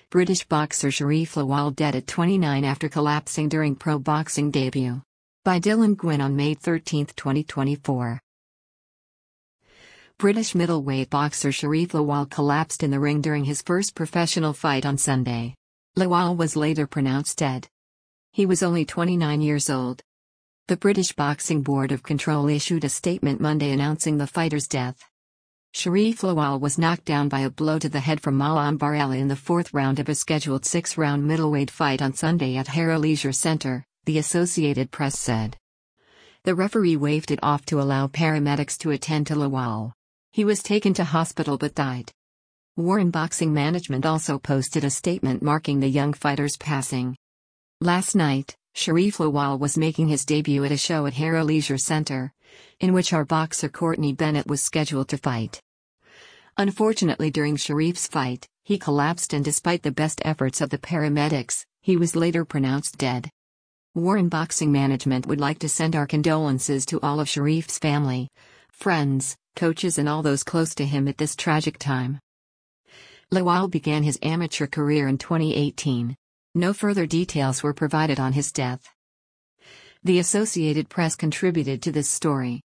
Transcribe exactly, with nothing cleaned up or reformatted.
British boxer Sharif Lawal dead at twenty-nine after collapsing during pro boxing debut. By Dylan Gwynn on May thirteenth, twenty twenty-four. British middleweight boxer Sharif Lawal collapsed in the ring during his first professional fight on Sunday. Lawal was later pronounced dead. He was only twenty-nine years old. The British Boxing Board of Control issued a statement Monday announcing the fighter's death. Sharif Lawal was knocked down by a blow to the head from Malam Barella in the fourth round of a scheduled six-round middleweight fight on Sunday at Harrow Leisure Centre, the Associated Press said. The referee waved it off to allow paramedics to attend to Lawal. He was taken to hospital but died. Warren Boxing Management also posted a statement marking the young fighter's passing. Last night, Sharif Lawal was making his debut at a show at Harrow Leisure Centre, in which our boxer Courtney Bennett was scheduled to fight. Unfortunately, during Sharif's fight, he collapsed, and despite the best efforts of the paramedics, he was later pronounced dead. Warren Boxing Management would like to send our condolences to all of Sharif's family, friends, coaches and all those close to him at this tragic time. Lawal began his amateur career in twenty eighteen. No further details were provided on his death. The Associated Press contributed to this story.